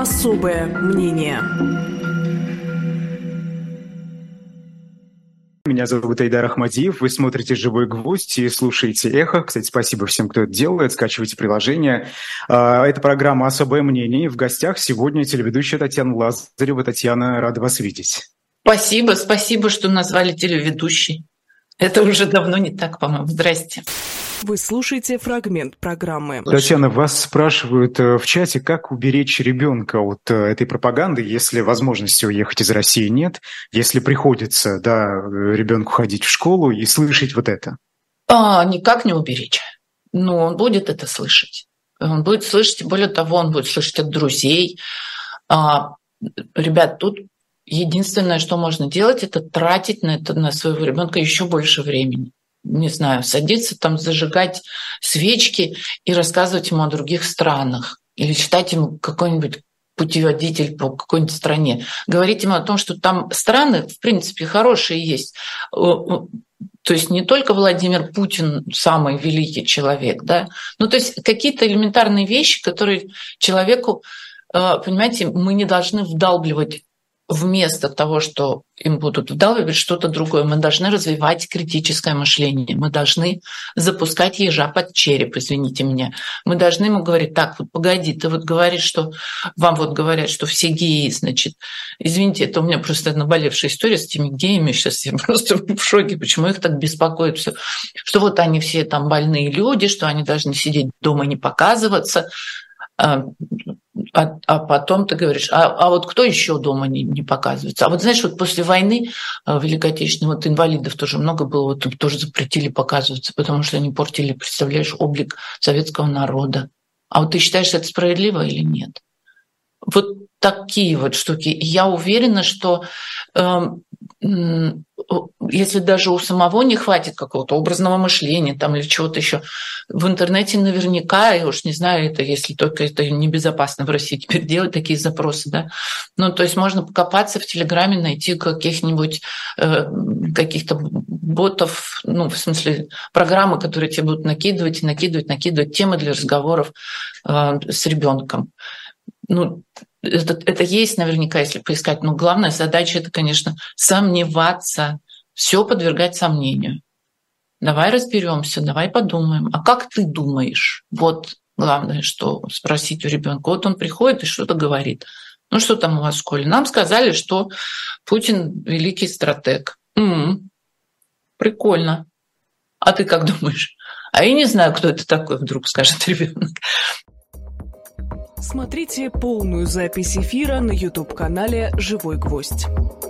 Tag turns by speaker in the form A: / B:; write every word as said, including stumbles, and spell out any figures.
A: Особое мнение.
B: Меня зовут Айдар Ахмадиев, вы смотрите «Живой гвоздь» и слушаете «Эхо». Кстати, спасибо всем, кто это делает, скачивайте приложение. Это программа «Особое мнение». В гостях сегодня телеведущая Татьяна Лазарева. Татьяна, рада вас видеть.
C: Спасибо, спасибо, что назвали телеведущей. Это уже давно не так, по-моему. Здрасте.
A: Вы слушаете фрагмент программы.
B: Татьяна, вас спрашивают в чате, как уберечь ребенка от этой пропаганды, если возможности уехать из России нет, если приходится, да, ребенку ходить в школу и слышать вот это?
C: А, никак не уберечь. Но он будет это слышать. Он будет слышать, и более того, он будет слышать от друзей. А, ребят, тут единственное, что можно делать, это тратить на это, на своего ребенка еще больше времени. Не знаю, садиться там, зажигать свечки и рассказывать ему о других странах. Или читать ему какой-нибудь путеводитель по какой-нибудь стране. Говорить ему о том, что там страны, в принципе, хорошие есть. То есть не только Владимир Путин самый великий человек, да. Ну, то есть какие-то элементарные вещи, которые человеку, понимаете, мы не должны вдалбливать вместо того, что им будут вдалбливать что-то другое. Мы должны развивать критическое мышление. Мы должны запускать ежа под череп, извините меня. Мы должны ему говорить: так, вот погоди, ты вот говоришь, что вам вот говорят, что все геи, значит, извините, это у меня просто наболевшая история с этими геями. Сейчас я просто в шоке, почему их так беспокоит все. Что вот они все там больные люди, что они должны сидеть дома и не показываться. А, а потом ты говоришь, а, а вот кто еще дома не, не показывается? А вот знаешь, вот после войны Великой Отечественной, вот инвалидов тоже много было, вот им тоже запретили показываться, потому что они портили, представляешь, облик советского народа. А вот ты считаешь, это справедливо или нет? Вот такие вот штуки. И я уверена, что э, э, если даже у самого не хватит какого-то образного мышления там, или чего-то еще, в интернете наверняка, я уж не знаю, это если только это небезопасно в России теперь делать такие запросы, да. Ну, то есть можно покопаться в Телеграме, найти каких-нибудь э, каких-то ботов, ну, в смысле, программы, которые тебе будут накидывать и накидывать, накидывать темы для разговоров э, с ребенком. Ну, это, это есть наверняка, если поискать. Но главная задача — это, конечно, сомневаться, все подвергать сомнению. Давай разберемся, давай подумаем. А как ты думаешь? Вот главное, что спросить у ребенка. Вот он приходит и что-то говорит. Ну, что там у вас в школе? Нам сказали, что Путин великий стратег. М-м, прикольно. А ты как думаешь? А я не знаю, кто это такой, вдруг скажет ребенок.
A: Смотрите полную запись эфира на YouTube-канале «Живой гвоздь».